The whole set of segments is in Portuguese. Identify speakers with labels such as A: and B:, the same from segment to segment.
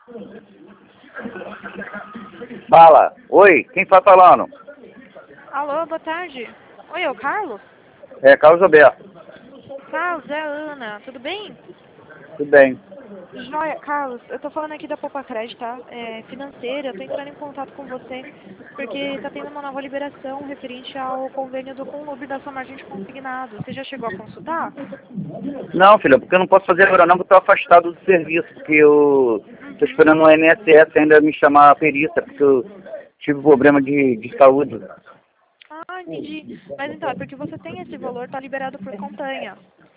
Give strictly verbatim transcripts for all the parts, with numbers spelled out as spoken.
A: Fala. Oi, quem tá falando?
B: Alô, boa tarde. Oi, é o Carlos?
A: É, Carlos Alberto.
B: Carlos, é a Ana. Tudo bem?
A: Tudo bem.
B: Joia, Carlos, eu tô falando aqui da Poupa Crédito, tá? É, financeira, eu tô entrando em contato com você porque tá tendo uma nova liberação referente ao convênio do Conlub da sua margem de consignado. Você já chegou a consultar?
A: Não, filha, porque eu não posso fazer agora não, porque eu tô afastado do serviço, porque eu tô
B: Uhum.
A: esperando o I N S S ainda me chamar a perícia, porque eu tive problema de, de saúde.
B: Ah, entendi. Mas então, é porque você tem esse valor, tá liberado por campanha.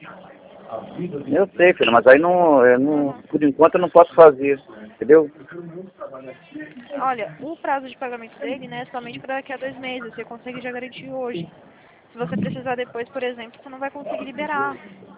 A: Eu sei, filha, mas aí não, eu não,
B: Uhum.
A: por enquanto eu não posso fazer, entendeu?
B: Olha, o prazo de pagamento dele, né, é somente para daqui a dois meses. Você consegue já garantir hoje. Se você precisar depois, por exemplo, você não vai conseguir liberar.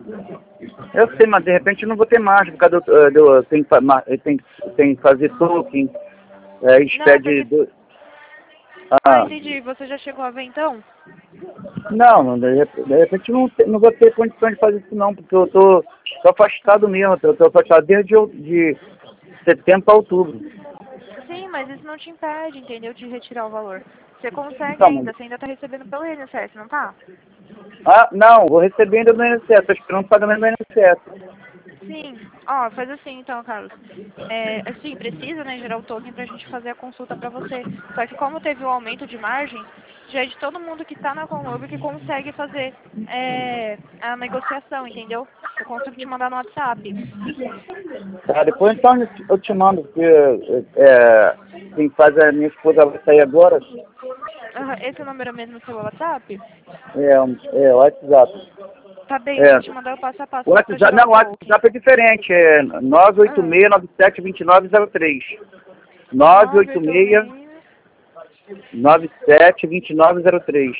A: Eu sei, mas de repente eu não vou ter margem, por causa do, do eu tenho, que fa- ma- eu tenho, que- tenho que fazer token, é,
B: Não, porque...
A: expede do,
B: Ah,
A: ah,
B: entendi. Você já chegou a ver, então?
A: não, não, de rep- de repente eu não, te- não vou ter condições de fazer isso não, porque eu tô, tô afastado mesmo, eu tô afastado desde o- de setembro a outubro.
B: Sim, mas isso não te impede, entendeu, de retirar o valor. Você consegue
A: Então, mas-
B: ainda, você ainda tá recebendo pelo I N S S, não tá?
A: ah, não, vou receber ainda do I N S S, tô esperando o pagamento do I N S S.
B: Sim. Ó, faz assim então, Carlos. É, assim, precisa, né, gerar o token pra gente fazer a consulta pra você. Só que como teve o aumento de margem, já é de todo mundo que tá na Conlub que consegue fazer é, a negociação, entendeu? Eu consigo te mandar no WhatsApp.
A: Tá, depois então eu te mando, porque é, quem faz a minha esposa vai sair agora,
B: Aham, esse número é mesmo seu WhatsApp?
A: é, é o WhatsApp.
B: Tá bem, eu
A: É,
B: vou te mandar o passo a passo
A: o
B: só pra
A: WhatsApp,
B: gerar o
A: não, o
B: token.
A: WhatsApp é diferente, é nove oito
B: Ah,
A: seis nove sete dois nove zero três. nove
B: nove
A: oito
B: oito
A: seis
B: seis.
A: nove sete dois nove zero três.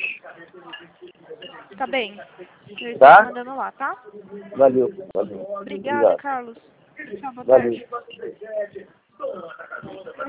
B: Tá bem. Eu estou te
A: Tá?
B: mandando lá, tá?
A: Valeu, valeu.
B: Obrigada,
A: Obrigado.
B: Carlos. Tchau, boa
A: Valeu.
B: tarde.